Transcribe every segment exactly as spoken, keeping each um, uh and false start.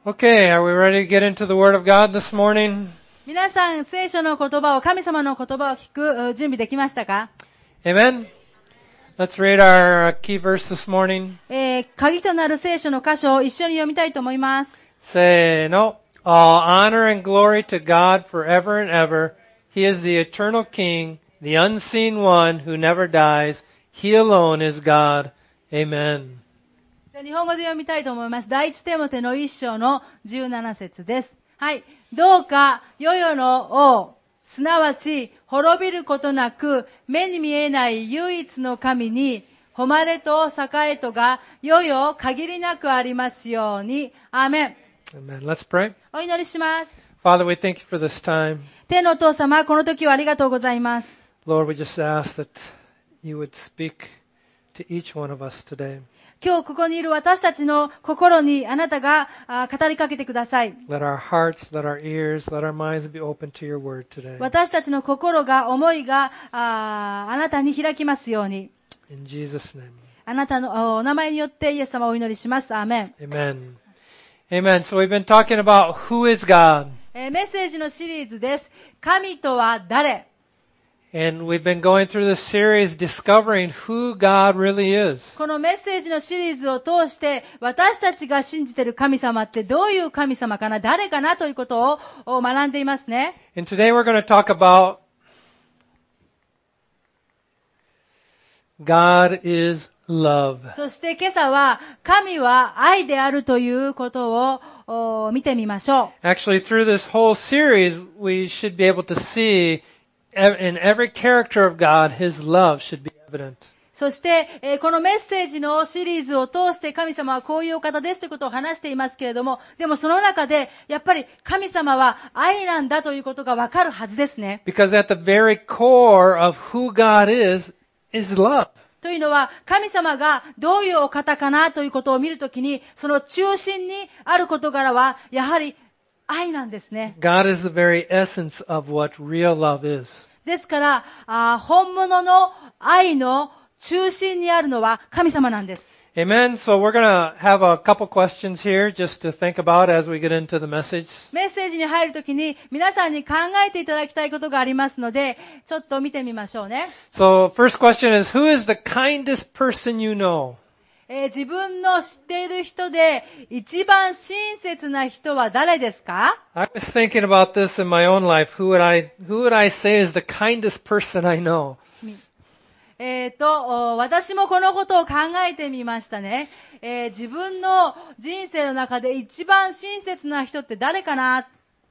Okay, are we ready to get into the Word of God this morning? 皆さん、聖書の言葉を、神様の言葉を聞く準備できましたか？ Amen? Let's read our key verse this morning. えー、鍵となる聖書の箇所を一緒に読みたいと思います。 Say, no. All honor and glory to God forever and ever. He is the eternal King, the unseen one who never dies. He alone is God. Amen. 日本語で読みたいと思います。第一テモテの一章のじゅうなな節です。はい。どうか、世々の王、すなわち、滅びることなく、目に見えない唯一の神に、誉れと栄えとが、世々限りなくありますように。アーメン。 Amen. Let's pray. お祈りします。 Father, we thank you for this time. 天のお父様、この時はありがとうございます。 Lord, we just ask that you would speak to each one of us today. 今日ここにいる私たちの心にあなたが語りかけてください。 Let our hearts, let our ears, let our minds be open to your word today. 私たちの心が、思いが あ, あなたに開きますように。 In Jesus' name. あなたのお名前によってイエス様をお祈りします。アーメン。 Amen. Amen. So we've been talking about who is God. えー、メッセージのシリーズです。神とは誰？ And we've been going through this series discovering who God really is. このメッセージのシリーズを通して私たちが信じている神様ってどういう神様かな、誰かなということを学んでいますね。 And today we're going to talk about God is love. そして今朝は神は愛であるということを見てみましょう。 Actually, through this whole series, we should be able to see in every character of God, His love should be evident. そして、えー、このメッセージのシリーズを通して神様はこういうお方ですということを話していますけれども、でもその中でやっぱり神様は愛なんだということがわかるはずですね。 Because at the very core of who God is, is love. というのは神様がどういうお方かなということを見るときに、その中心にある事柄はやはり愛なんですね。 God is the very essence of what real love is. ですから、あ本物の愛の中心にあるのは神様なんです。 Amen. So we're going to have a couple questions here just to think about as we get into the message. メッセージに入るときに皆さんに考えていただきたいことがありますので、ちょっと見てみましょうね。 So first question is, who is the kindest person you know? えー、自分の知っている人で一番親切な人は誰ですか？ I was thinking about this in my own life. Who would I, who would I say is the kindest person I know? えーと、私もこのことを考えてみましたね。えー、自分の人生の中で一番親切な人って誰かな？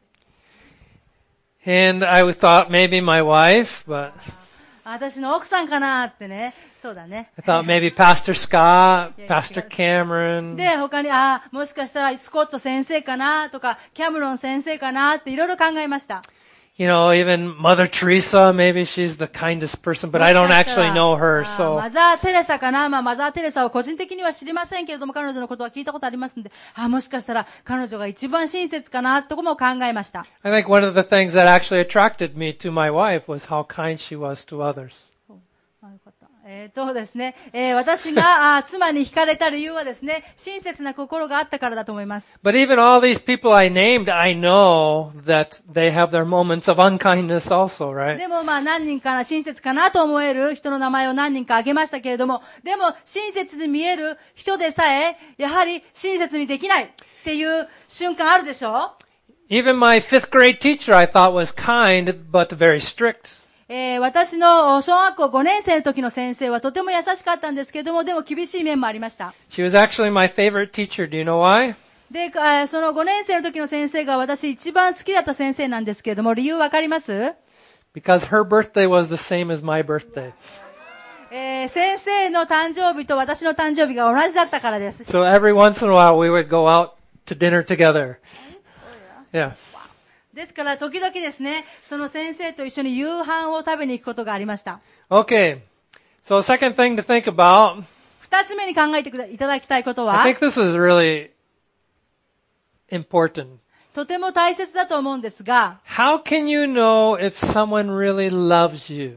And I thought maybe my wife, but 私の奥さんかなってね。そうだね。 I thought maybe Pastor Scott, Pastor Cameron. で、他に、あ、もしかしたらスコット先生かなとか、キャメロン先生かなっていろいろ考えました。 You know, even Mother Teresa, maybe she's the kindest person, but I don't actually know her, so. マザー・テレサかな、まあ、マザー・テレサは個人的には知りませんけれども、彼女のことは聞いたことありますんで、あ、もしかしたら彼女が一番親切かなとも考えました。 I think one of the things that actually attracted me to my wife was how kind she was to others. えっとですね、えー、私があ妻に惹かれた理由はですね、親切な心があったからだと思います。 But even all these people I named, I know that they have their moments of unkindness also, right? でもまあ何人かな、親切かなと思える人の名前を何人か挙げましたけれども、でも親切に見える人でさえ、やはり親切にできないっていう瞬間あるでしょ？ Even my fifth grade teacher I thought was kind, but very strict. えー、私の小学校ごねん生の時の先生はとても優しかったんですけれども、でも厳しい面もありました。 She was actually my favorite teacher. Do you know why? で、そのごねん生の時の先生が私一番好きだった先生なんですけれども、理由わかります？ Because her birthday was the same as my birthday. えー、先生の誕生日と私の誕生日が同じだったからです。 So every once in a while we would go out to dinner together. Yeah. ですから時々ですね、その先生と一緒に夕飯を食べに行くことがありました。 Okay. So second thing to think about. 二つ目に考えていただきたいことは、 I think this is really important. とても大切だと思うんですが、 How can you know if someone really loves you?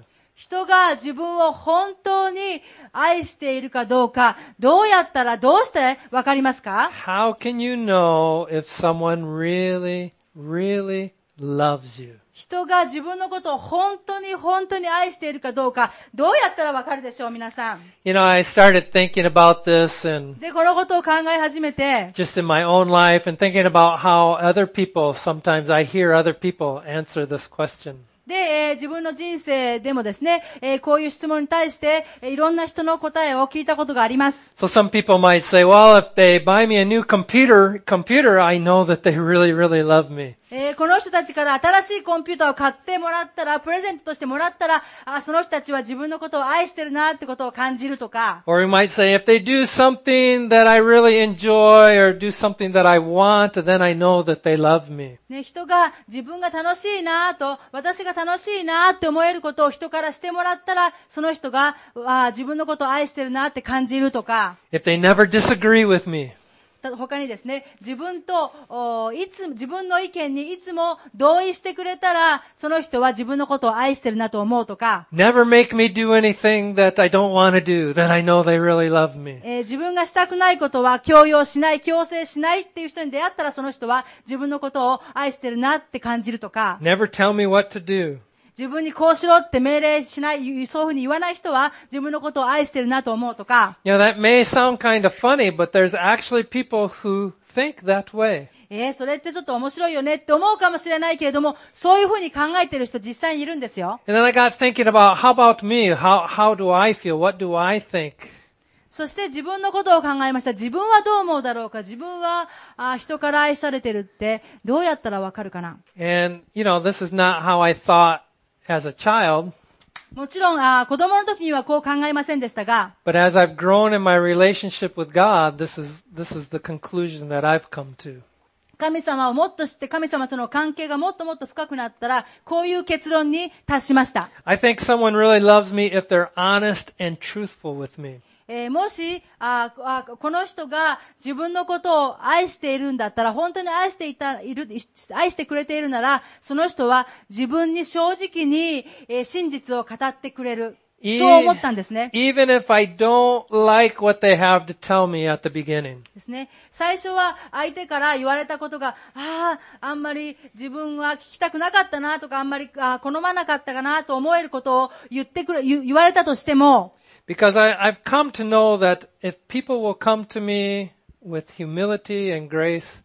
人が自分を本当に愛しているかどうか、どうやったら、どうしてわかりますか？ How can you know if someone really, really loves you? 人が自分のことを本当に本当に愛しているかどうか、どうやったらわかるでしょう、皆さん。 You know, I started thinking about this and で、このことを考え始めて、 just in my own life and thinking about how other people, sometimes I hear other people answer this question. で、えー自分の人生でもですね、えーこういう質問に対して、えーいろんな人の答えを聞いたことがあります。 So some people might say, well, if they buy me a new computer, computer, I know that they really, really love me. えーこの人たちから新しいコンピューターを買ってもらったら、プレゼントとしてもらったら、あ、その人たちは自分のことを愛してるなってことを感じるとか、 Or we might say, if they do something that I really enjoy or do something that I want, then I know that they love me. ね、人が自分が楽しいなと、私が楽しいなって思えることを人からしてもらったら、その人があ自分のことを愛してるなって感じるとか、 If they never disagree with me, た他にですね、自分と、おいつ、自分の意見にいつも同意してくれたら、その人は自分のことを愛してるなと思うとか、 never make me do anything that I don't want to do, then I know they really love me. えー自分がしたくないことは強要しない、強制しないっていう人に出会ったら、その人は自分のことを愛してるなって感じるとか、 Never tell me what to do. 自分にこうしろって命令しない、そういうふうに言わない人は自分のことを愛してるなと思うとか、 You know, that may sound kind of funny, but there's actually people who think that way. えー、それってちょっと面白いよねって思うかもしれないけれども、そういうふうに考えてる人実際にいるんですよ。 And then I got thinking about, how about me? How, how do I feel? What do I think? そして自分のことを考えました。自分はどう思うだろうか。自分はあ人から愛されてるってどうやったらわかるかな。 And, you know, this is not how I thought as a child, もちろんあ子供の時にはこう考えませんでしたが、 but as I've grown in my relationship with God, this is, this is the conclusion that I've come to. 神様をもっと知って神様との関係がもっともっと深くなったら、こういう結論に達しました。 I think someone really loves me if they're honest and truthful with me. えーもしああ、この人が自分のことを愛しているんだったら、本当に愛していた、いる、愛してくれているなら、その人は自分に正直に、えー真実を語ってくれる。そう思ったんですね。 Even if I don't like what they have to tell me at the beginning. ですね。最初は相手から言われたことが、ああ、あんまり自分は聞きたくなかったなとか、あんまりあ好まなかったかなと思えることを言ってくれ、言言われたとしても、 Because I, I've come to know that if people will come to me with humility and grace,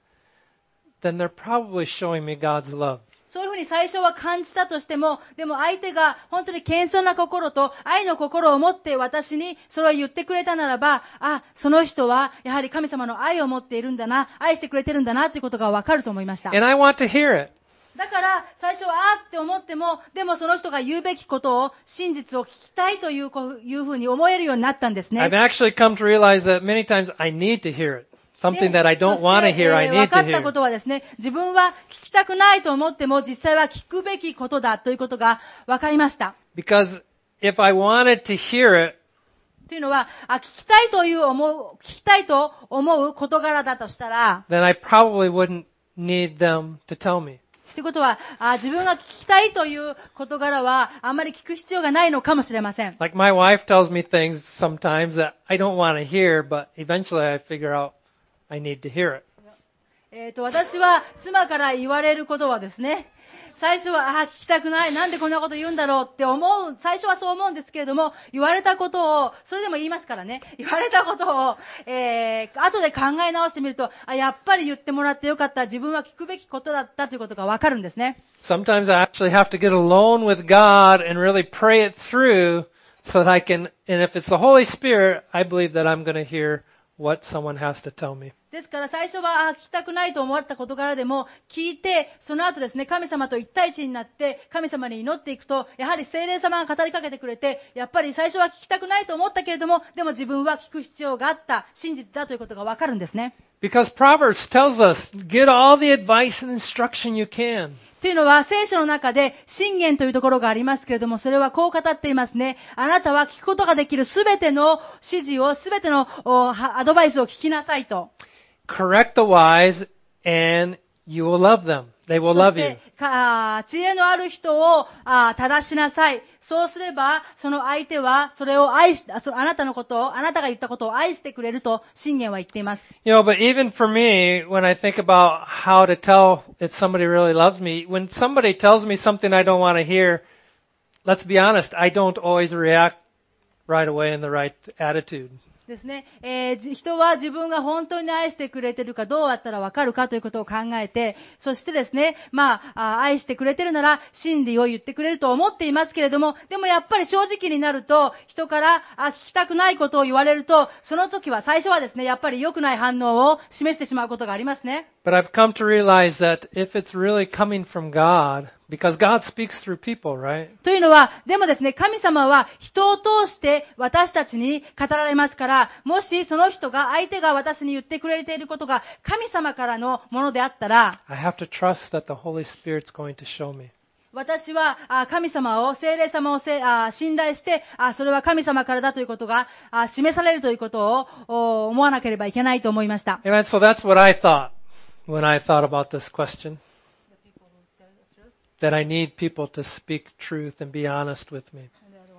then they're probably showing me God's love. そういうふうに最初は感じたとしても、でも相手が本当に謙遜な心と愛の心を持って私にそれを言ってくれたならば、あ、その人はやはり神様の愛を持っているんだな、愛してくれてるんだなということがわかると思いました。 And I want to hear it. だから最初はあって思っても、でもその人が言うべきことを、真実を聞きたいというこういうふうに思えるようになったんですね。 I've actually come to realize that many times I need to hear it. Something that I don't そして want to hear, I えー need 分か to ったこ hear. とはですね、自分は聞きたくないと思っても実際は聞くべきことだということが分かりました。 Because if I wanted to hear it, というのは、あ、聞きたいという思う、聞きたいと思う事柄だとしたら、 then I probably wouldn't need them to tell me. ということは、あ、自分が聞きたいという事柄はあんまり聞く必要がないのかもしれません。 Like my wife tells me things sometimes that I don't want to hear, but eventually I figure out I need to hear it. えっと、私は妻から言われることはですね、最初は、あ、聞きたくない、なんでこんなこと言うんだろうって思う、最初はそう思うんですけれども、言われたことを、それでも言いますからね、言われたことを、えー、後で考え直してみると、あ、やっぱり言ってもらってよかった、自分は聞くべきことだったということがわかるんですね。 Sometimes I actually have to get alone with God and really pray it through so that I can, and if it's the Holy Spirit, I believe that I'm going to hear what someone has to tell me. ですから最初はあ聞きたくないと思った事柄でも聞いて、その後ですね、神様と一対一になって神様に祈っていくと、やはり聖霊様が語りかけてくれて、やっぱり最初は聞きたくないと思ったけれども、でも自分は聞く必要があった、真実だということがわかるんですね。 Because Proverbs tells us, get all the advice and instruction you can. というのは聖書の中で箴言というところがありますけれども、それはこう語っていますね。あなたは聞くことができるすべての指示を、すべてのアドバイスを聞きなさいと。 Correct the wise and you will love them. they will そ love し you. て、か知恵のある人をあ正しなさい。そうすれば、その相手は、それを愛し、そのあなたのことを、あなたが言ったことを愛してくれると、信玄は言っています。 You know, but even for me, when I think about how to tell if somebody really loves me, when somebody tells me something I don't want to hear, let's be honest, I don't always react right away in the right attitude. ですね、えー、人は自分が本当に愛してくれてるかどうやったらわかるかということを考えて、そしてですね、まあ、あ愛してくれてるなら真理を言ってくれると思っていますけれども、でもやっぱり正直になると、人からあ聞きたくないことを言われると、その時は最初はですね、やっぱり良くない反応を示してしまうことがありますね。 But I've come to realize that if it's really coming from God, because God speaks through people, right? というのは、でもですね、神様は人を通して私たちに語られますから、もしその人が、相手が私に言ってくれていることが神様からのものであったら、 I have to trust that the Holy Spirit's going to show me. 私はあ神様を、聖霊様をせあ信頼して、あそれは神様からだということがあ示されるということをお思わなければいけないと思いました。 Amen. So that's what I thought when I thought about this question. That I need people to speak truth and be honest with me.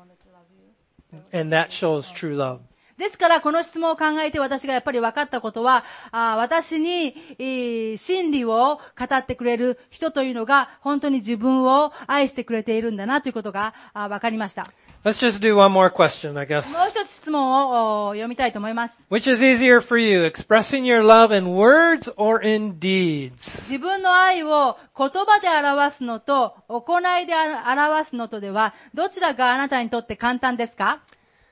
And that shows true love. ですから、この質問を考えて私がやっぱり分かったことは、あ私に、えー、真理を語ってくれる人というのが本当に自分を愛してくれているんだなということがあ分かりました。 Let's just do one more question, I guess. もう一つ質問をお読みたいと思います。 Which is easier for you, expressing your love in words or in deeds? 自分の愛を言葉で表すのと行いで表すのとでは、どちらがあなたにとって簡単ですか？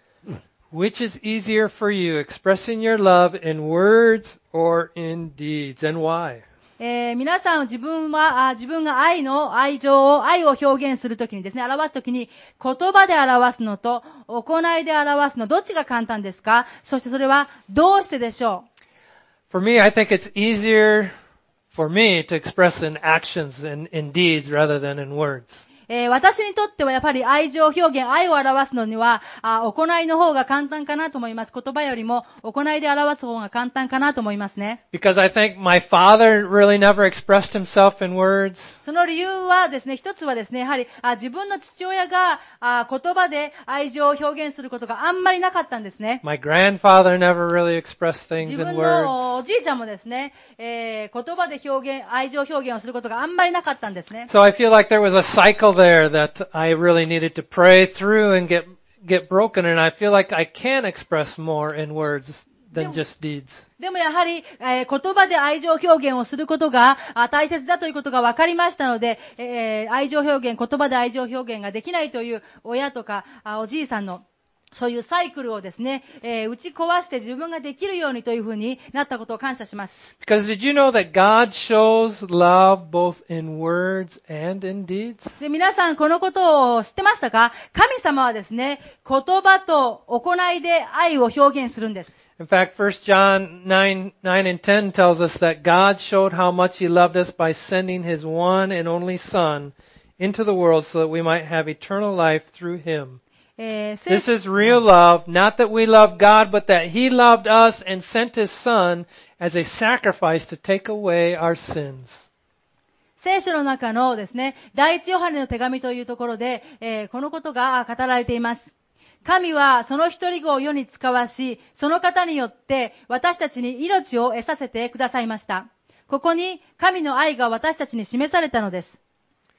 Which is easier for you, expressing your love in words or in deeds? And why? えー、皆さん自分は、あ自分が愛の、愛情を、愛を表現するときにですね、表すときに、言葉で表すのと、行いで表すの、どっちが簡単ですか？そしてそれは、どうしてでしょう？ For me, I think it's easier for me to express in actions and in deeds rather than in words. えー、私にとってはやっぱり愛情表現、愛を表すのには、あ行いの方が簡単かなと思います。言葉よりも行いで表す方が簡単かなと思いますね。 Because I think my father really never expressed himself in words. その理由はですね、一つはですね、やはりあ自分の父親があ言葉で愛情を表現することがあんまりなかったんですね。 My grandfather never really expressed things 自 in 分 words. のおじいちゃんもですね、えー、言葉で表現、愛情表現をすることがあんまりなかったんですね。 So I feel like there was a cycle there that I really needed to pray through and get get broken, and I feel like I can express more in words than just deeds. でもやはり、えー、言葉で愛情表現をすることがあ大切だということが分かりましたので、えー、愛情表現、言葉で愛情表現ができないという親とかあおじいさんのそういうサイクルをですね、えー、打ち壊して自分ができるようにというふうになったことを感謝します。 Because did you know that God shows love both in words and in deeds? で皆さんこのことを知ってましたか？神様はですね、言葉と行いで愛を表現するんです。 In fact, First John nine, nine and ten tells us that God showed how much He loved us by sending His one and only Son into the world so that we might have eternal life through Him. えー、 This is real love, not that we love God, but that He loved us and sent His Son as a sacrifice to take away our sins. 聖書の中のですね、第一ヨハネの手紙というところで、えー、このことが語られています。神はその一人子を世に使わし、その方によって私たちに命を得させてくださいました。ここに神の愛が私たちに示されたのです。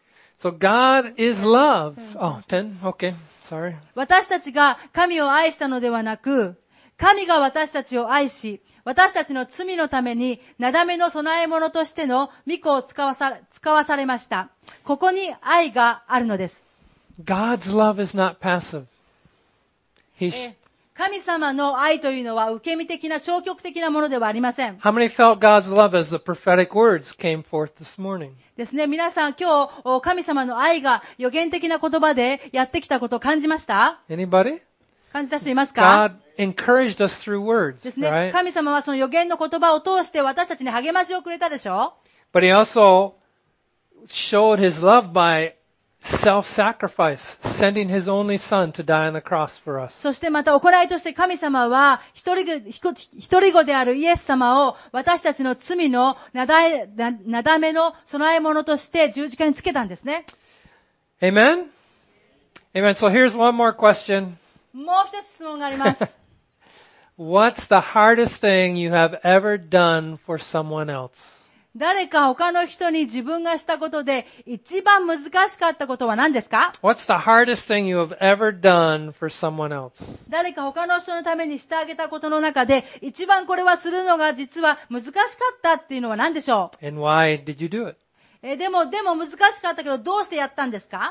So God is love. Oh, ten? Okay. Sorry. 私たちが神を愛したのではなく、神が私たちを愛し、私たちの罪のために、なだめの供え物としての御子を使わさ、使わされました。ここに愛があるのです。 God's love is not passive. He, え神様の愛というのは受け身的な消極的なものではありません。 how many felt God's love as the prophetic words came forth this morning? ですね、皆さん今日神様の愛が予言的な言葉でやってきたことを感じました？ Anybody? 感じた人いますか？ God encouraged us through words, ですね、 right? 神様はその予言の言葉を通して私たちに励ましをくれたでしょ？ But He also showed His love by self-sacrifice, sending His only Son to die on the cross for us. そしてまた行いとして神様は一人子、一人子であるイエス様を私たちの罪のなだえ、な、なだめの備え物として十字架につけたんですね。 Amen? Amen. So here's one more question. もう一つ質問があります。 What's the hardest thing you have ever done for someone else? 誰か他の人に自分がしたことで一番難しかったことは何ですか？ What's the hardest thing you have ever done for someone else? 誰か他の人のためにしてあげたことの中で一番これはするのが実は難しかったっていうのは何でしょう？ And why did you do it? えでも、でも難しかったけどどうしてやったんですか？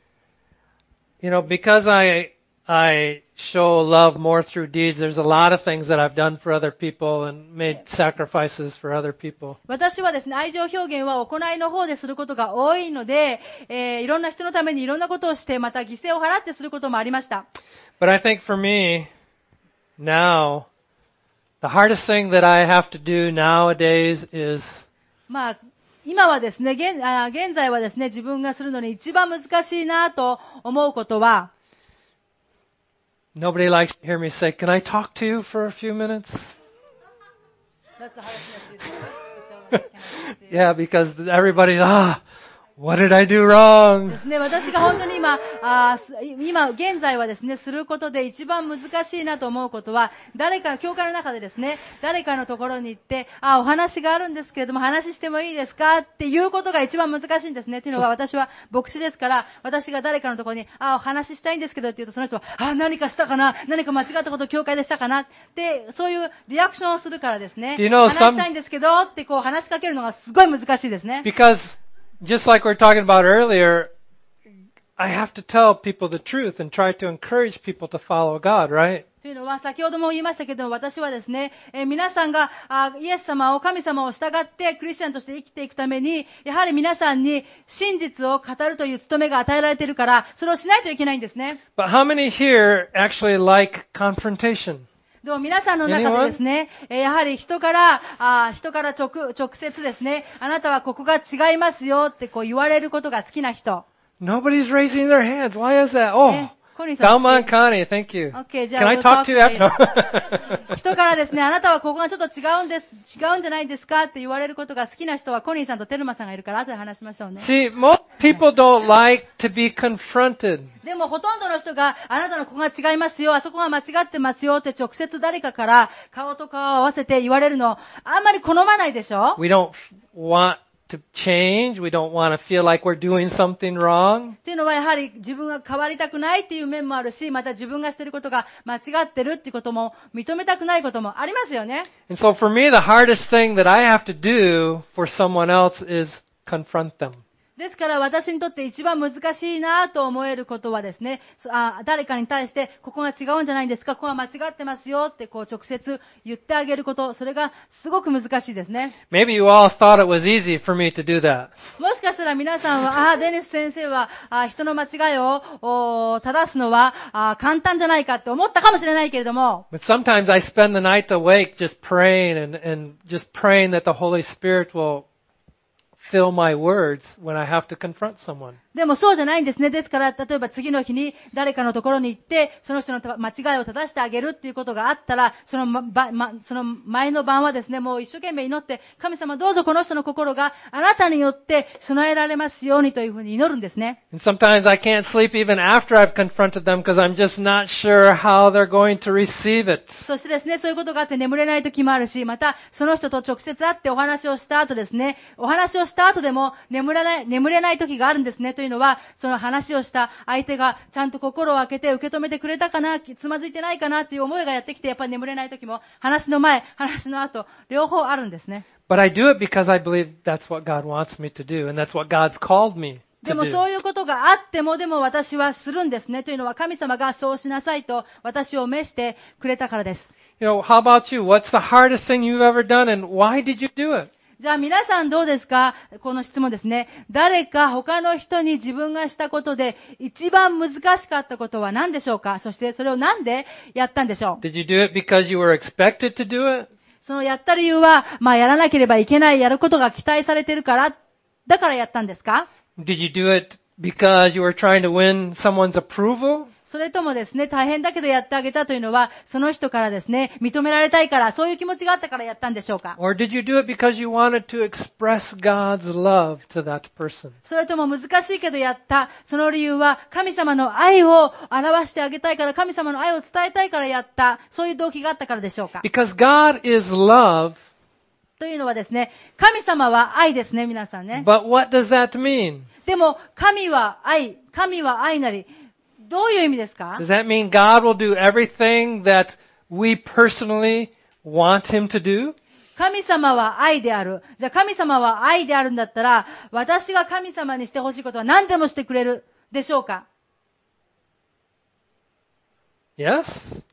You know, because I, I show love more through deeds, there's a lot of things that I've done for other people and made sacrifices for other people. 私はですね、愛情表現は行いの方ですることが多いので、えー、いろんな人のためにいろんなことをして、また犠牲を払ってすることもありました。 But I think for me, now, the hardest thing that I have to do nowadays is, まあ、今はですね、現、あ、現在はですね、自分がするのに一番難しいなと思うことは、 nobody likes to hear me say, "Can I talk to you for a few minutes?" That's the hardest thing. Yeah, because everybody, ah, what did I do wrong? ですね、私が本当に今、あ今、現在はですね、することで一番難しいなと思うことは、誰かの、教会の中でですね、誰かのところに行って、あ、お話があるんですけれども、話してもいいですかっていうことが一番難しいんですね。っていうのは、私は牧師ですから、私が誰かのところに、あ、お話ししたいんですけどって言うと、その人は、あ、何かしたかな、何か間違ったことを教会でしたかなって、そういうリアクションをするからですね、 Do you know 話したいんですけどってこう話しかけるのがすごい難しいですね。 Because just like we were talking about earlier, I have to tell people the truth and try to encourage people to follow God, right? というのは、先ほども言いましたけども、私はですね、えー、皆さんがあイエス様を、神様を従ってクリスチャンとして生きていくために、やはり皆さんに真実を語るという務めが与えられているから、それをしないといけないんですね。 But how many here actually like confrontation? でも皆さんの中でですね、えー、やはり人から、あ人から直、直接ですね、あなたはここが違いますよってこう言われることが好きな人。 Nobody's raising their hands. Why is that? Oh, Dalma and Connie, thank you. Okay, Can I talk to you after? 人からですね、あなたはここがちょっと違うんです、違うんじゃないですかって言われることが好きな人はコニーさんとテルマさんがいるから後で話しましょうね。 See, most people don't like to be confronted. でもほとんどの人があなたのここが違いますよ、あそこが間違ってますよって直接誰かから顔と顔を合わせて言われるのあんまり好まないでしょ？ We don't want to change. We don't want to feel like we're doing something wrong. っていうのはやはり自分が変わりたくないっていう面もあるし、また自分がしていることが間違ってるっていうことも認めたくないこともありますよね。 And so for me, the hardest thing that I have to do for someone else is confront them. ですから私にとって一番難しいなと思えることはですね、あ誰かに対してここが違うんじゃないんですか、ここが間違ってますよってこう直接言ってあげること、それがすごく難しいですね。 Maybe you all thought it was easy for me to do that. もしかしたら皆さんは、あデニス先生はあ人の間違いを正すのはあ簡単じゃないかって思ったかもしれないけれども。 But sometimes I spend the night awake just praying and, and just praying that the Holy Spirit will fill my words when I have to confront someone. でもそうじゃないんですね。ですから、例えば次の日に誰かのところに行って、その人の間違いを正してあげるっていうことがあったら、その、まま、その前の晩はですね、もう一生懸命祈って、神様どうぞこの人の心があなたによって備えられますようにというふうに祈るんですね。 And sometimes I can't sleep even after I've confronted them because I'm just not sure how they're going to receive it. そしてですね、そういうことがあって眠れない時もあるし、またその人と直接会ってお話をした後ですね、お話をした後でも眠れない、眠れない時があるんですね。というのは、その話をした相手がちゃんと心を開けて受け止めてくれたかな、つまずいてないかなっていう思いがやってきて、やっぱり眠れない時も話の前、話の後、両方あるんですね。 But I do it because I believe that's what God wants me to do and that's what God's called me to でも do. そういうことがあっても、でも私はするんですね。というのは神様がそうしなさいと私を召してくれたからです。 You know, how about you? What's the hardest thing you've ever done and why did you do it? じゃあ皆さんどうですか？この質問ですね。誰か他の人に自分がしたことで一番難しかったことは何でしょうか？そしてそれをなんでやったんでしょう？ Did you do it because you were expected to do it? そのやった理由は、まあやらなければいけない、やることが期待されているから、だからやったんですか？ Did you do it because you were trying to win someone's approval? それともですね、大変だけどやってあげたというのは、その人からですね、認められたいから、そういう気持ちがあったからやったんでしょうか？ Or did you do it because you wanted to express God's love to that person? それとも難しいけどやった、その理由は神様の愛を表してあげたいから、神様の愛を伝えたいからやった、そういう動機があったからでしょうか？ Because God is love, というのはですね、神様は愛ですね、皆さんね。 but what does that mean? でも、神は愛、神は愛なり、どういう意味ですか？ Does that mean God will do everything that we personally want Him to do? 神様は愛である。じゃあ神様は愛であるんだったら、私が神様にしてほしいことは何でもしてくれるでしょうか？ Yes?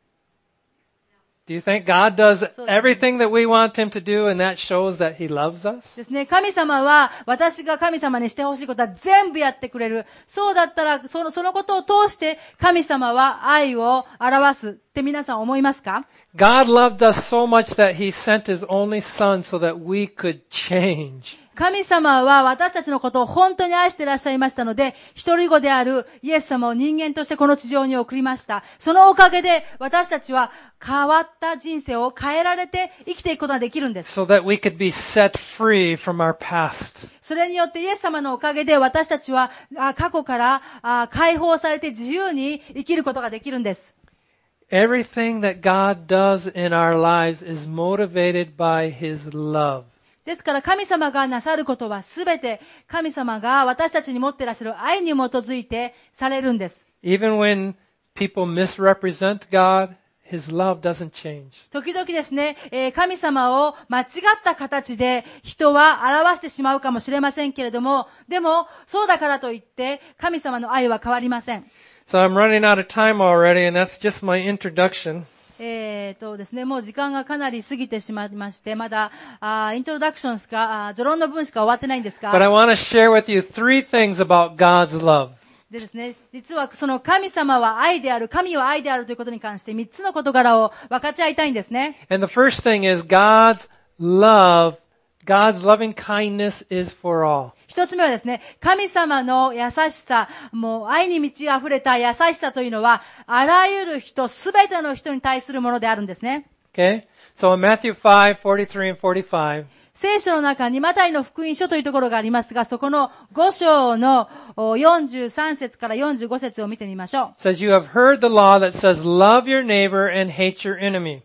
Do you think God does everything that we want Him to do and that shows that He loves us? ですね。神様は、私が神様にしてほしいことは全部やってくれる。そうだったら、その、そのことを通して神様は愛を表すって皆さん思いますか？ God loved us so much that He sent His only Son so that we could change. 神様は私たちのことを本当に愛していらっしゃいましたので、一人子であるイエス様を人間としてこの地上に送りました。そのおかげで私たちは変わった人生を変えられて生きていくことができるんです。 So that we could be set free from our past. それによってイエス様のおかげで私たちはあ過去ああ解放されて自由に生きることができるんです。 Everything that God does in our lives is motivated by His love. ですから神様がなさることはすべて神様が私たちに持っていらっしゃる愛に基づいてされるんです。 Even when people misrepresent God, His love doesn't change. 時々ですね、えー神様を間違った形で人は表してしまうかもしれませんけれども、でもそうだからといって神様の愛は変わりません。 So I'm running out of time already, and that's just my introduction. えーとですね、もう時間がかなり過ぎてしまいまして、まだ、あイントロダクションしか、あ序論の文しか終わってないんです But I が、 want to share with you three things about God's love. でですね、実はその神様は愛である、神は愛であるということに関してみっつの事柄を分かち合いたいんですね。 And the first thing is God's love, God's loving kindness is for all. 一つ目はですね、神様の優しさ、もう愛に満ち溢れた優しさというのは、あらゆる人、すべての人に対するものであるんですね。 Okay? So in Matthew five, forty-three and forty-five, 聖書の中にマタイの福音書というところがありますが、そこのご章のよんじゅうさん節からよんじゅうご節を見てみましょう。 says, You have heard the law that says, Love your neighbor and hate your enemy.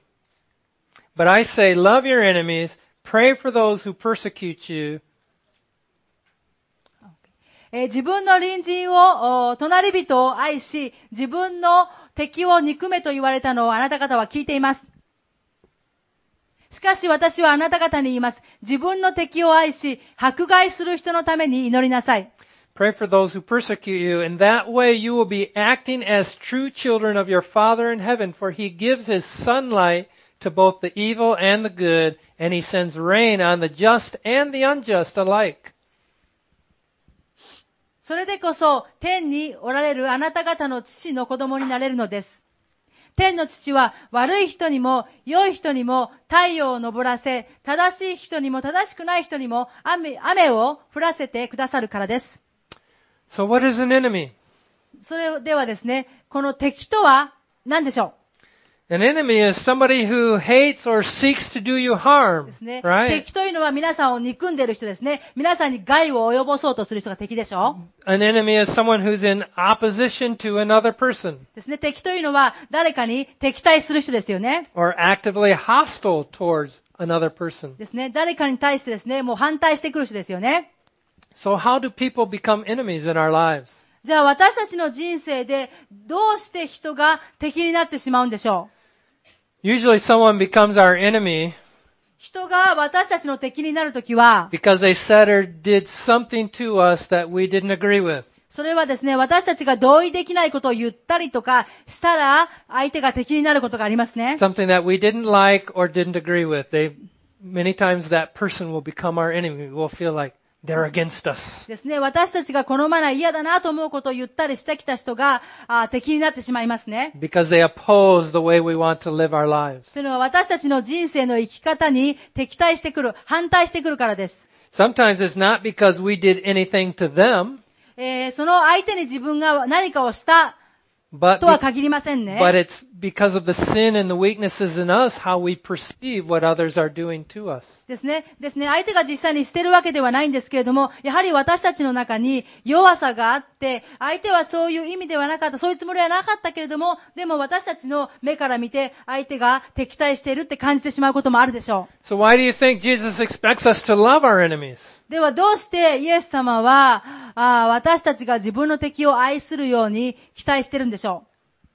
But I say, love your enemies, pray for those who persecute you. えー自分の隣人を、お隣人を愛し、自分の敵を憎めと言われたのをあなた方は聞いています。しかし私はあなた方に言います。自分の敵を愛し、迫害する人のために祈りなさい。 Pray for those who persecute you. In that way you will be acting as true children of your Father in heaven, for He gives His sunlight to both the evil and the good, and He sends rain on the just and the unjust alike. それでこそ天におられるあなた方の父の子供になれるのです。天の父は悪い人にも良い人にも太陽を昇らせ、正しい人にも正しくない人にも 雨, 雨を降らせてくださるからです。 So what is an enemy? それではですね、この敵とは何でしょ An enemy is somebody who hates or seeks to do you う harm, ですね。 right? 敵というのは皆さんを憎んでいる人ですね。皆さんに害を及ぼそうとする人が敵でしょ An enemy is someone who's in opposition to another person ですね。敵というのは誰かに敵対する人ですよね。 or actively hostile towards another person. ですね。誰かに対してですね、もう反対してくる人ですよね。 So how do people become enemies in our lives? じゃあ私たちの人生でどうして人が敵になってしまうんでしょう？ Usually someone becomes our enemy 人が私たちの敵になるときは、 because they said or did something to us that we didn't agree with. それはですね、私たちが同意できないことを言ったりとかしたら、相手が敵になることがありますね。 Something that we didn't like or didn't agree with. They, many times that person will become our enemy. We'll feel like they're against us. ですね、私たちが好まない嫌だなと思うことを言ったりしてきた人があ敵になってしまいますね。 Because they oppose the way we want to live our lives. というのは私たちの人生の生き方に敵対してくる、反対してくるからです。 Sometimes it's not because we did anything to them, えー、その相手に自分が何かをした But, とは限りませんね。 but it's because of the sin and the weaknesses in us how we perceive what others are doing to us. ですね。ですね。相手が実際にしてるわけではないんですけれども、やはり私たちの中に弱さがあって、相手はそういう意味ではなかった、そういうつもりはなかったけれども、でも私たちの目から見て相手が敵対しているって感じてしまうこともあるでしょう。 So why do you think Jesus expects us to love our enemies? ではどうしてイエス様はあ私たちが自分の敵を愛するように期待してるんでしょ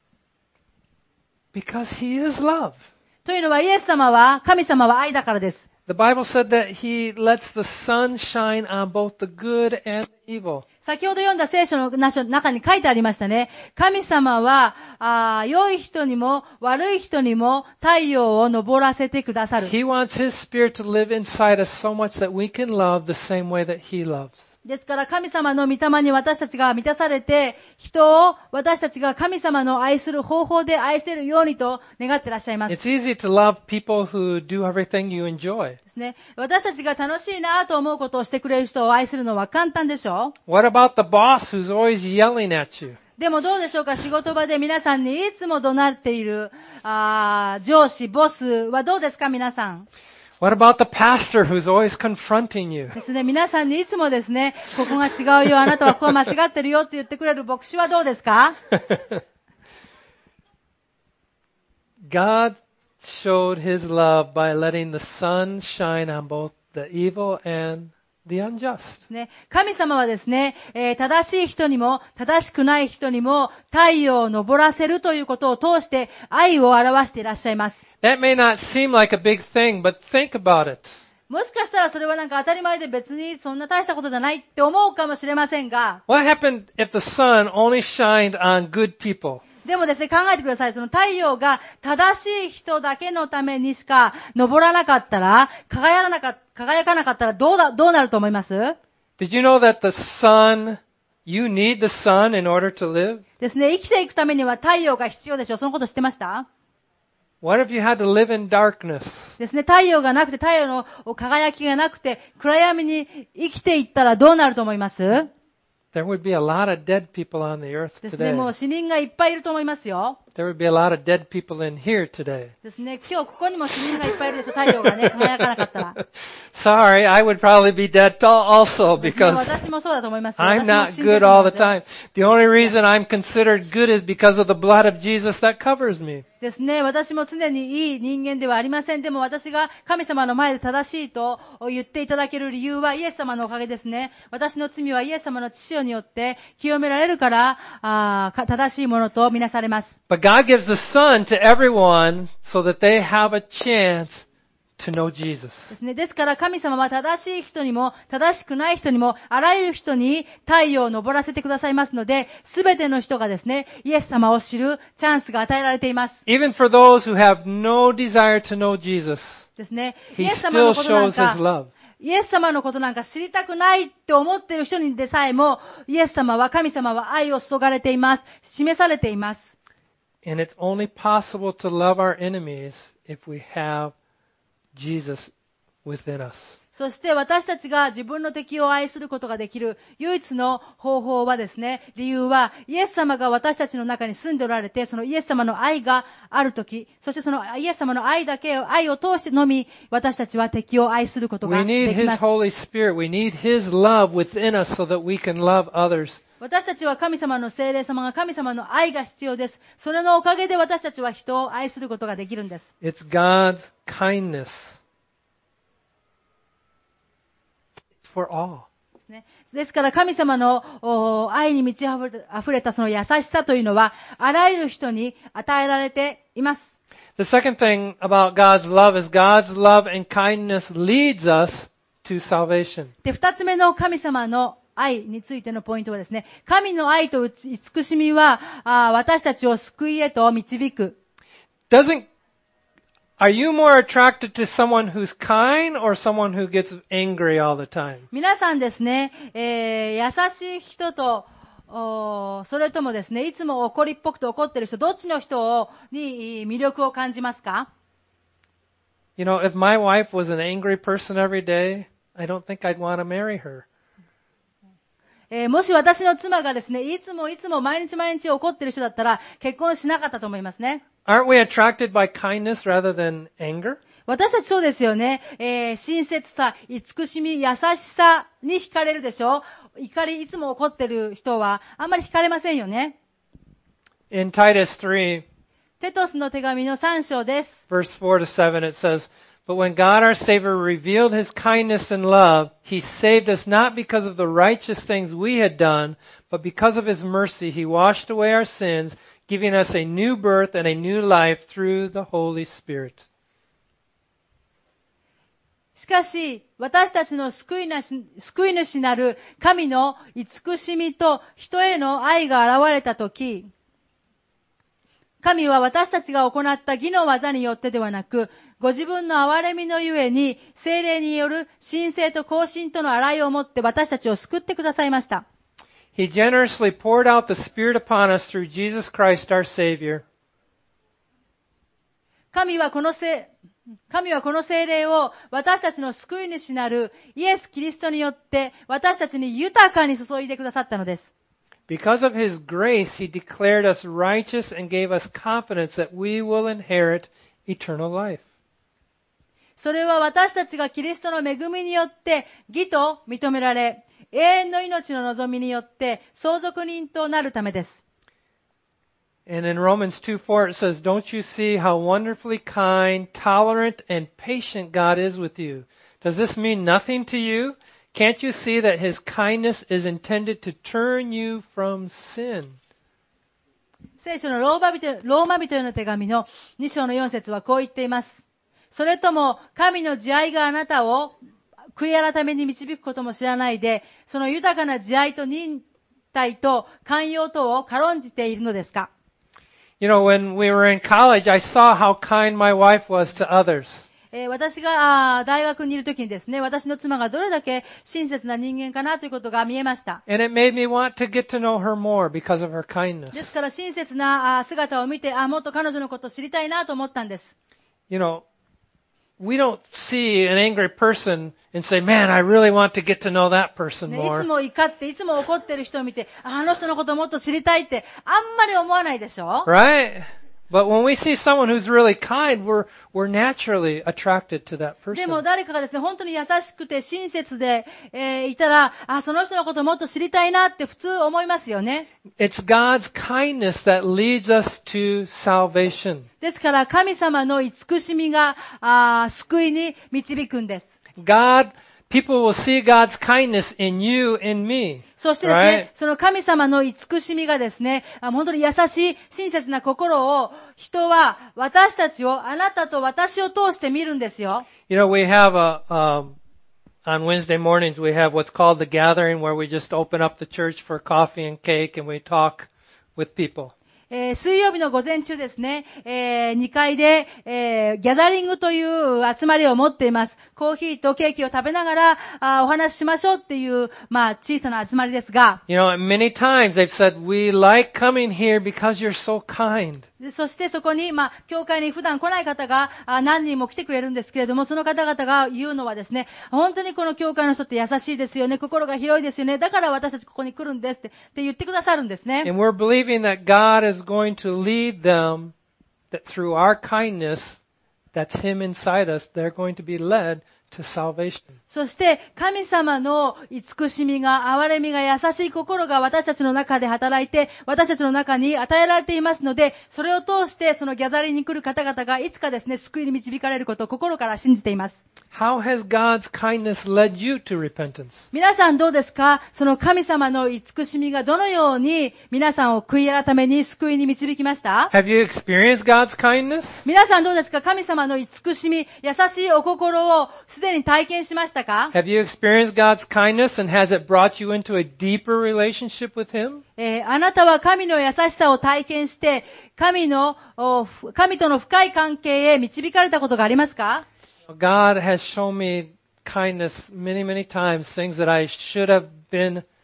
う Because He is love. というのはイエス様は、神様は愛だからです。 The Bible said that He lets the sun shine on both the good and the evil. 先ほど読んだ聖書の中に書いてありましたね。神様は、あ良い人にも悪い人にも太陽を昇らせてくださる。 He wants His Spirit to live inside us so much that we can love the same way that He loves. ですから神様の御霊に私たちが満たされて、人を私たちが神様の愛する方法で愛せるようにと願ってらっしゃいます。 It's easy to love people who do everything you enjoy. ですね。私たちが楽しいなと思うことをしてくれる人を愛するのは簡単でしょう？ What about the boss who's always yelling at you? でもどうでしょうか？仕事場で皆さんにいつも怒鳴っているあ上司、ボスはどうですか皆さん？ What about the pastor who's always confronting you? ですね、皆さんにいつもですね、ここが違うよ、あなたはここは間違ってるよって言ってくれる牧師はどうですか？ God showed His love by letting the sun shine on both the evil and the unjust. ですね、神様はですね、えー、正しい人にも正しくない人にも太陽を昇らせるということを通して愛を表していらっしゃいます。 That may not seem like a big thing, but think about it. もしかしたらそれはなんか当たり前で別にそんな大したことじゃないって思うかもしれませんが、 What happened if the sun only shined on good people? でもですね、考えてください。その太陽が正しい人だけのためにしか昇らなかったら、輝かなかった、輝かなかったらどうだ、どうなると思います？ Did you know that the sun, you need the sun in order to live? ですね、生きていくためには太陽が必要でしょう。そのこと知ってました？ What if you had to live in darkness? ですね、太陽がなくて、太陽の輝きがなくて、暗闇に生きていったらどうなると思います？ There would be a lot of dead people on the earth ですね、もう today. 死人がいっぱいいると思いますよ。 There would be a lot of dead people in here today. ですね、今日ここにも死人がいっぱいいるでしょ。太陽がね、輝かなかったら。 Sorry, I would probably be dead also ですね、 because 私もそうだと思います。 I'm 私も not 死んで good ると思 all いま the すよ。 time. The only reason I'm considered good is because of the blood of Jesus that covers me. ですね、私も常にいい人間ではありません。でも私が神様の前で正しいと言っていただける理由はイエス様のおかげですね。私の罪はイエス様の血潮によって清められるから、あ正しいものとみなされます。 But God gives the sun to everyone so that they have a chance to know Jesus. ですね。ですから神様は正しい人にも正しくない人にもあらゆる人に太陽を昇らせてくださいますので、すべての人がですね、イエス様を知るチャンスが与えられています。 Even for those who have no desire to know Jesus, ですね。イ He エス様の still ことなん shows His か、 love. イエス様のことなんか知りたくないって思っている人にでさえも、イエス様は、神様は愛を注がれています。示されています。 And it's only possible to love our enemies if we have Jesus within us. そして私たちが自分の敵を愛することができる唯一の方法はですね、理由はイエス様が私たちの中に住んでおられて、そのイエス様の愛があるとき、そしてそのイエス様の愛だけを、愛を通してのみ、私たちは敵を愛すること We が need でき His ます。 Holy Spirit. We need His love within us so that we can love others. 私たちは神様の聖霊様が神様の愛が必要です。それのおかげで私たちは人を愛することができるんです。 It's God's kindness for all. ですね。ですから神様のお愛に満ち溢れたその優しさというのはあらゆる人に与えられています。 The second thing about God's love is God's love and kindness leads us to salvation. で、二つ目の神様の愛についてのポイントはですね、神の愛と慈しみはあ私たちを救いへと導く。 Doesn't Are you more attracted to someone who's kind or someone who gets angry all the time? 皆さんですね、えー、優しい人とおそれともですね、いつも怒りっぽくて怒ってる人、どっちの人をに魅力を感じますか？ You know, if my wife was an angry person every day, I don't think I'd want to marry her. えーもし私の妻がですね、いつもいつも毎日毎日怒ってる人だったら、結婚しなかったと思いますね。 Aren't we attracted by kindness rather than anger? 私たちそうですよね。えー親切さ、慈しみ、優しさに惹かれるでしょ。怒り、いつも怒ってる人は、あんまり惹かれませんよね。 In Titus three, テトスの手紙のさん章です。 verse four to seven, it says, But when God our Savior revealed His kindness and love, He saved us not because of the righteous things we had done, but because of His mercy He washed away our sins, giving us a new birth and a new life through the Holy Spirit. しかし、私たちの救い主、救い主なる神の慈しみと人への愛が現れたとき、神は私たちが行った義の技によってではなく、ご自分の憐れみのゆえに、聖霊による神聖と更新との洗いをもって私たちを救ってくださいました。 He generously poured out the Spirit upon us through Jesus Christ our Savior. 神はこの聖、神はこの聖霊を私たちの救い主なるイエス・キリストによって私たちに豊かに注いでくださったのです。 Because of His grace, He declared us righteous and gave us confidence that we will inherit eternal life. それは私たちがキリストの恵みによって義と認められ、永遠の命の望みによって相続人となるためです。 And in Romans two four it says, Don't you see how wonderfully kind, tolerant, and patient God is with you? Does this mean nothing to you? Can't you see that His kindness is intended to turn you from sin? 聖書のローマ人、ローマ人への手紙のに章のよん節はこう言っています。それとも神の慈愛があなたを悔い改めに導くことも知らないで、その豊かな慈愛と忍耐と寛容とを軽んじているのですか？ You know, when we were in college, I saw how kind my wife was to others. えー私があー大学にいるときにですね、私の妻がどれだけ親切な人間かなということが見えました。 And it made me want to get to know her more because of her kindness. ですから親切なあー姿を見て、あ、もっと彼女のことを知りたいなと思ったんです。 You know, we don't see an angry person and say, man, I really want to get to know that person ね、い more. つも怒って、いつも怒ってる人を見て、ああの人のことをもっと知りたいってあんまり思わないでしょ？ Right? But when we see someone who's really kind, we're, we're naturally attracted to that でも person. 誰かがですね、本当に優しくて親切で、えーいたら、あ、その人のことをもっと知りたいなって普通思いますよね。 It's God's kindness that leads us to salvation. ですから神様の慈しみが、あー救いに導くんです。 God, people will see God's kindness in you and me. そしてですね、 Right? その神様の慈しみがですね、あ本当に優しい親切な心を人は私たちを、あなたと私を通して見るんですよ。 You know, we have a, um, on Wednesday mornings we have what's called the gathering where we just open up the church for coffee and cake and we talk with people. えー水曜日の午前中ですね、えーにかいで、えーギャザリングという集まりを持っています。コーヒーとケーキを食べながらあお話ししましょうっていう、まあ、小さな集まりですが、 You know, many times they've said, we like coming here because you're so kind. でそしてそこに、まあ、教会に普段来ない方があ何人も来てくれるんですけれども、その方々が言うのはですね、本当にこの教会の人って優しいですよね、心が広いですよね、だから私たちここに来るんですって、って言ってくださるんですね。 And we're believing that God is going to lead them, that through our kindness, that's Him inside us, they're going to be led to salvation. そして神様の慈しみが、憐れみが、優しい心が私たちの中で働いて、私たちの中に与えられていますので、それを通してそのギャザリングに来る方々がいつかですね、救いに導かれることを心から信じています。 How has God's kindness led you to repentance? 皆さんどうですか？その神様の慈しみがどのように皆さんを悔い改めに救いに導きました？ Have you experienced God's kindness? 皆さんどうですか？神様の慈しみ、優しいお心をすでに体験しましたか？ Have you experienced God's kindness and has it brought you into a deeper relationship with Him? えーあなたは神の優しさを体験して、神の、お神との深い関係へ導かれたことがありますか？ God has shown me kindness many, many times, things that I should have been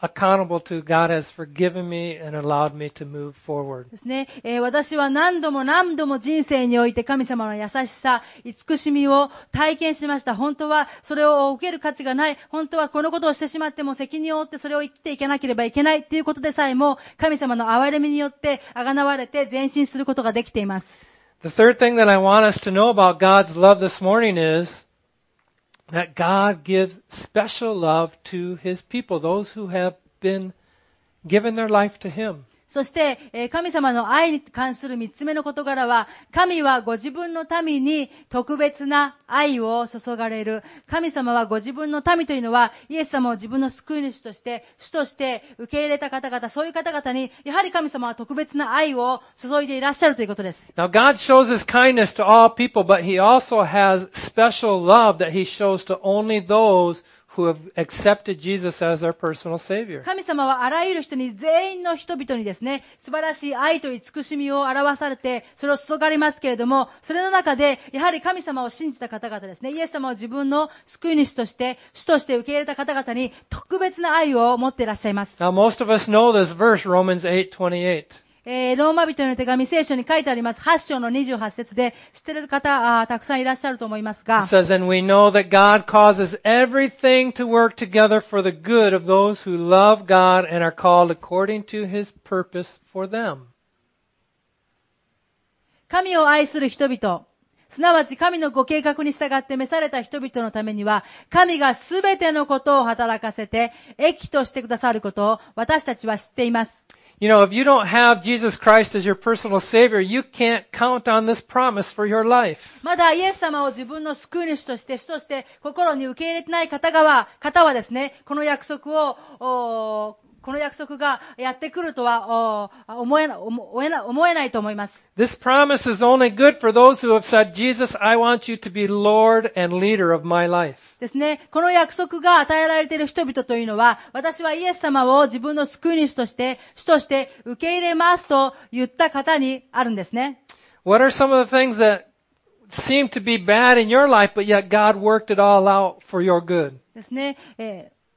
accountable to, God has forgiven me and allowed me to move forward. ですね、えー私は何度も何度も人生において神様の優しさ、慈しみを体験しました。本当はそれを受ける価値がない。本当はこのことをしてしまっても責任を負ってそれを生きていかなければいけないっていうことでさえも神様の憐れみによって贖われて前進することができています。 The third thing that I want us to know about God's love this morning is that God gives special love to His people, those who have been given their life to Him. そして、えー神様の愛に関する三つ目の事柄は、神はご自分の民に特別な愛を注がれる。神様はご自分の民というのは、イエス様を自分の救い主として、主として受け入れた方々、そういう方々に、やはり神様は特別な愛を注いでいらっしゃるということです。 Now God shows His kindness to all people, but He also has special love that He shows to only those who have accepted Jesus as their personal Savior. 神様はあらゆる人に、全員の人々にですね、素晴らしい愛と慈しみを表されて、それを注がれますけれども、それの中で、やはり神様を信じた方々ですね、イエス様を自分の救い主として、主として受け入れた方々に、特別な愛を持っていらっしゃいます。 Now most of us know this verse, Romans eight twenty-eight. えー、ローマ人への手紙聖書に書いてあります。はち章のにじゅうはち節で、知っている方あ、たくさんいらっしゃると思いますが、 It says, and we know that God causes everything to work together for the good of those who love God and are called according to His purpose for them. 神を愛する人々、すなわち神のご計画に従って召された人々のためには、神がすべてのことを働かせて、益としてくださることを私たちは知っています。 You know, if you don't have Jesus Christ as your personal Savior, you can't count on this promise for your life. まだイエス様を自分の救い主として、主として心に受け入れてない方が、方はですね、この約束を、おこの約束がやってくるとはお思えな、思えな、思えないと思います。 This promise is only good for those who have said, Jesus, I want you to be Lord and leader of my life. ですね。この約束が与えられている人々というのは、私はイエス様を自分の救い主として、主として受け入れますと言った方にあるんですね。 What are some of the things that seem to be bad in your life, but yet God worked it all out for your good? ですね。えー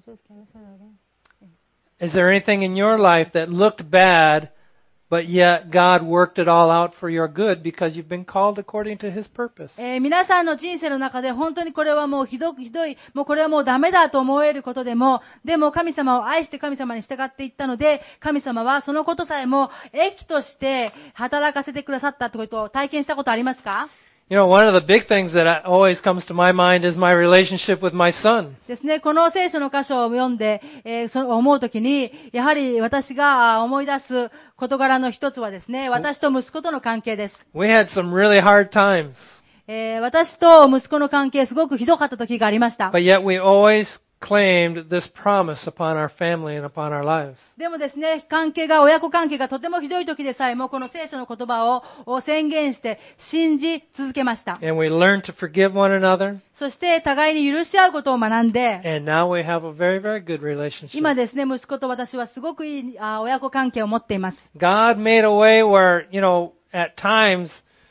Is there anything in your life that looked bad, but yet God worked it all out for your good because you've been called according to His purpose? えー皆さんの人生の中で本当にこれはもうひどくひどい、もうこれはもうダメだと思えることでも、でも神様を愛して神様に従っていったので、神様はそのことさえも益として働かせてくださったということを体験したことありますか？ You know, one of the big things that always comes to my mind is my relationship with my son. ですね、この聖書の箇所を読んで、えー、その思うときに、やはり私が思い出す事柄の一つはですね、私と息子との関係です。 We had some really hard times, えー、私と息子の関係すごくひどかった時がありました。 but yet we always claimed this promise upon our family and upon our lives. でもですね、関係が、親子関係がとてもひどい時でさえも、この聖書の言葉をを宣言して信じ続けました。 And we learned to forgive one another, そして互いに許し合うことを学んで、 and now we have a very, very good relationship. 今ですね、息子と私はすごくいいあ親子関係を持っています。 God made a way where, you know, at times,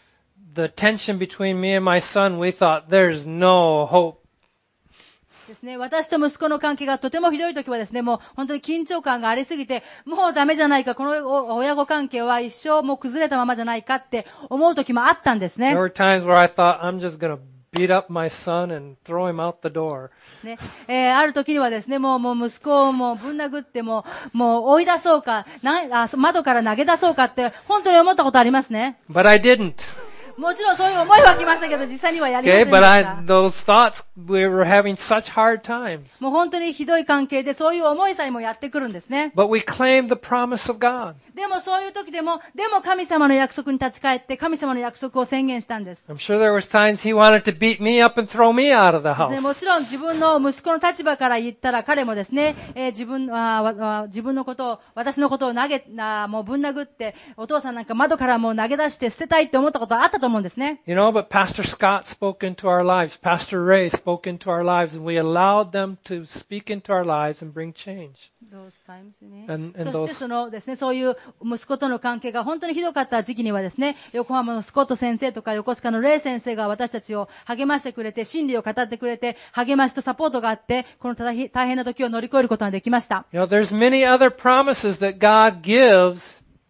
the tension between me and my son, we thought, there's no hope. ですね、私と息子の関係がとてもひどい時はですね、もう本当に緊張感がありすぎて、もうダメじゃないか、この親子関係は一生もう崩れたままじゃないかって思う時もあったんですね。 There were times where I thought, I'm just going to beat up my son and throw him out the door. ねえー、ある時にはですね、もう、もう息子をもうぶん殴っても、もう追い出そうか、なあ窓から投げ出そうかって、本当に思ったことありますね。 But I didn't. もちろんそういう思いは来ましたけど、実際にはやりませ Okay, んで but し I, た。 those thoughts, we were having such hard times. もう本当にひどい関係で、そういう思いさえもやってくるんですね。 But we claimed the promise of God. でもそういう時でも、でも神様の約束に立ち返って、神様の約束を宣言したんです。 I'm sure there was times he wanted to beat me up and throw me out of the ですね、 house. もちろん自分の息子の立場から言ったら彼もですね、えー自分あわ自分のことを、私のことを投げ、あもうぶん殴って、お父さんなんか窓からもう投げ出して捨てたいって思ったことはあったと思うんですね。 You know, but Pastor Scott spoke into our lives. Pastor Ray spoke into our lives, and we allowed them to speak into our lives and bring change. Those times ね。 And, and そして those, そのですね、そういう息子との関係が本当にひどかった時期にはですね、横浜のスコット先生とか横須賀のレイ先生が私たちを励ましてくれて、真理を語ってくれて、励ましとサポートがあって、この大変な時を乗り越えることができました。 you know, there's many other promises that God gives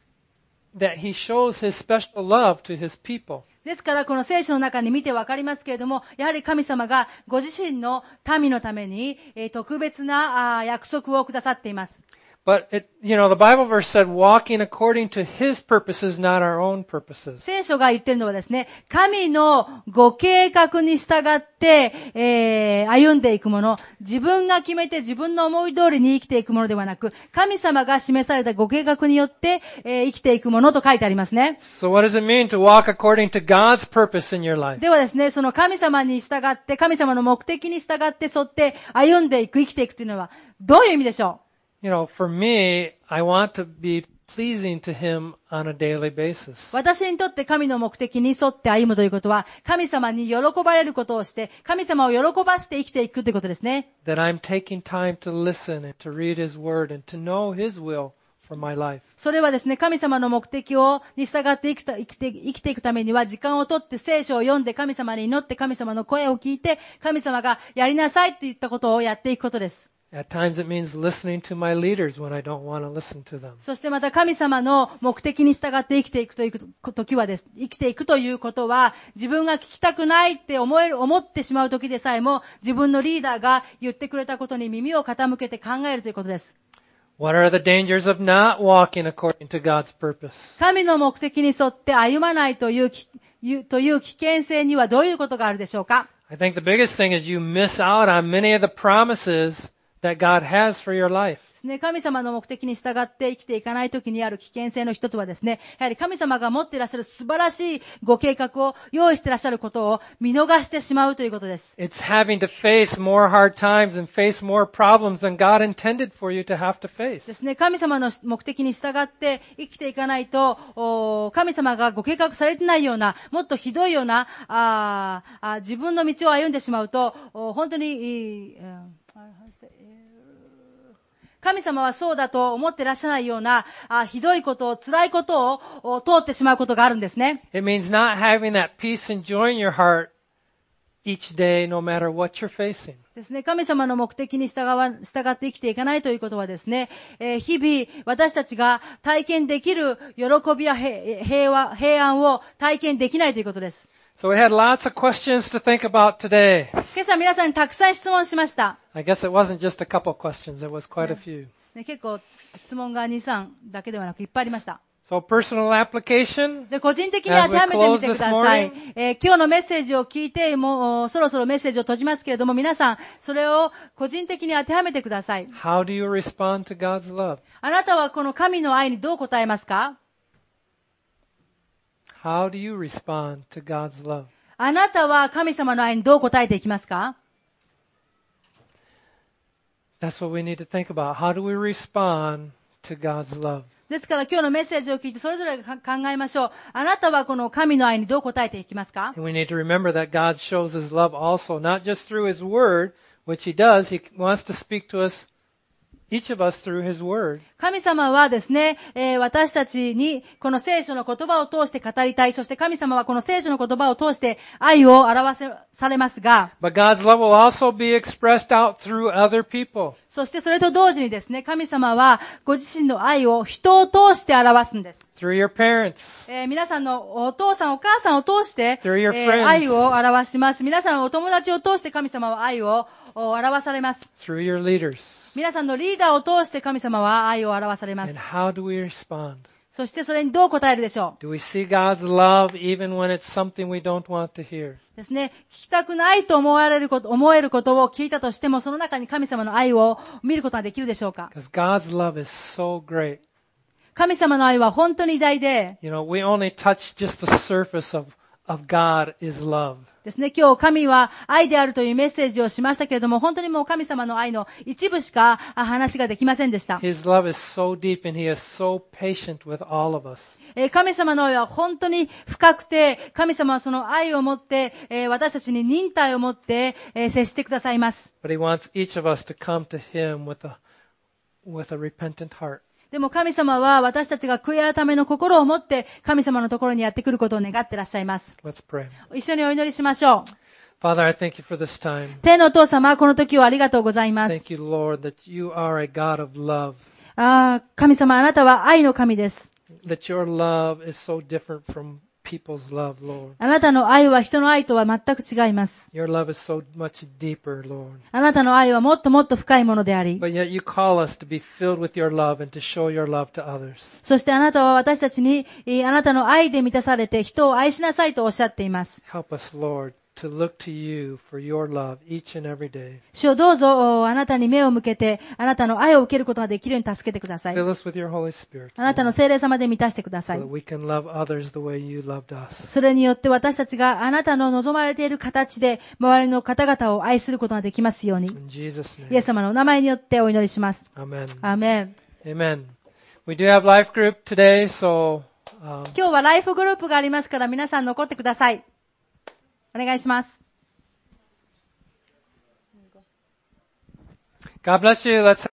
that He shows His special love to His people. ですから、この聖書の中に見てわかりますけれども、やはり神様がご自身の民のために、えー、特別なあ約束をくださっています。 But it, you know, the Bible verse said walking according to His purposes, not our own purposes. 聖書が言っているのはですね、神のご計画に従って、えー、歩んでいくもの、自分が決めて自分の思い通りに生きていくものではなく、神様が示されたご計画によって、えー、生きていくものと書いてありますね。 So what does it mean to walk according to God's purpose in your life? ではですね、その神様に従って、神様の目的に従って沿って歩んでいく、生きていくというのは、どういう意味でしょう You know, for me, I want to be pleasing to Him on a daily basis. 私にとって神の目的に沿って歩むということは、神様に喜ばれることをして、神様を喜ばせて生きていくということですね。 That I'm taking time to listen and to read His Word and to know His will for my life. それはですね、神様の目的を、に従って生きた生きて、生きていくためには、時間をとって聖書を読んで、神様に祈って、神様の声を聞いて、神様がやりなさいって言ったことをやっていくことです。 At times it means listening to my leaders when I don't want to listen to them. そしてまた神様の目的に従って生きていくという時はです。生きていくということは、自分が聞きたくないって思える、思ってしまう時でさえも、自分のリーダーが言ってくれたことに耳を傾けて考えるということです。 What are the dangers of not walking according to God's purpose? 神の目的に沿って歩まないという、という危険性にはどういうことがあるでしょうか？ I think the biggest thing is you miss out on many of the promises that God has for your life. 神様の目的に従って生きていかないときにある危険性の一つはですね、やはり神様が持っていらっしゃる素晴らしいご計画を用意していらっしゃることを見逃してしまうということです。 It's having to face more hard times and face more problems than God intended for you to have to face. ですね、神様の目的に従って生きていかないと、神様がご計画されてないような、もっとひどいような、ああ自分の道を歩んでしまうと、本当に、神様はそうだと思ってらっしゃらないようなあひどいことを、辛いことを通ってしまうことがあるんですね。 It means not having that peace and joy in your heart each day, no matter what you're facing. ですね、神様の目的に従わ、従って生きていかないということはですね、えー、日々私たちが体験できる喜びや平和、平安を体験できないということです。 So we had lots of questions to think about today. 今朝皆さんにたくさん質問しました。 I guess it wasn't just a couple questions, it was quite a few. ね、結構質問がに、さんだけではなくいっぱいありました。 So personal application. じゃあ個人的に当てはめてみてください。えー、今日のメッセージを聞いて、もうそろそろメッセージを閉じますけれども、皆さん、それを個人的に当てはめてください。 How do you respond to God's love? あなたはこの神の愛にどう答えますか？ How do you respond to God's love? あなたは神様の愛にどう答えていきますか？ That's what we need to think about. How do we respond to God's love? ですから今日のメッセージを聞いてそれぞれ考えましょう。あなたはこの神の愛にどう答えていきますか？ And we need to remember that God shows His love also, not just through His Word, which He does. He wants to speak to us, each of us, through His Word. 神様はですね、えー、私たちにこの聖書の言葉を通して語りたい。そして神様はこの聖書の言葉を通して愛を表せされますが、 But God's love will also be expressed out through other people. そしてそれと同時にですね、神様はご自身の愛を人を通して表すんです。 Through your parents. えー、皆さんのお父さんお母さんを通して、 Through your え friends. ー、愛を表します。皆さんのお友達を通して神様は愛を表されます。 Through your leaders. 皆さんのリーダーを通して神様は愛を表されます。 And how do we respond? そしてそれにどう答えるでしょう？ Do we see God's love even when it's something we don't want to hear? ですね。聞きたくないと思われること、思えることを聞いたとしても、その中に神様の愛を見ることができるでしょうか？ Because God's love is so great. 神様の愛は本当に偉大で、 You know, we only touch just the surface of, of God is love. ですね、今日神は愛であるというメッセージをしましたけれども、本当にもう神様の愛の一部しか話ができませんでした。 His love is so deep and He is so patient with all of us. えー神様の愛は本当に深くて、神様はその愛を持って、えー私たちに忍耐を持って、えー接してくださいます。 But He wants each of us to come to Him with a, with a repentant heart. でも神様は私たちが悔い改めの心を持って神様のところにやってくることを願ってらっしゃいます。 Let's pray. 一緒にお祈りしましょう。 Father, I thank You for this time. 天のお父様、この時をありがとうございます。 Thank You, Lord, that You are a God of love. あー神様、あなたは愛の神です。 That Your love is so different from people's love, Lord. あなたの愛は人の愛とは全く違います。 Your love is so much deeper, Lord. あなたの愛はもっともっと深いものであり、 But yet You call us to be filled with Your love and to show Your love to others. そしてあなたは私たちに、えーあなたの愛で満たされて人を愛しなさいとおっしゃっています。 Help us, Lord, to look to You for Your love each and every day. 主をどうぞあなたに目を向けて、あなたの愛を受けることができるように助けてください。 Fill us with Your Holy Spirit, あなたの聖霊様で満たしてくださ so い that。we can love others the way You loved us. それによって私たちがあなたの望まれている形で周りの方々を愛することができますように。 In Jesus' イエ name. ス様のお名前によってお祈りします。 Amen. アーメン。 Amen. We do have life group today, so um, 今日はライフグループがありますから皆さん残ってください。お願いします。 God bless you. Let's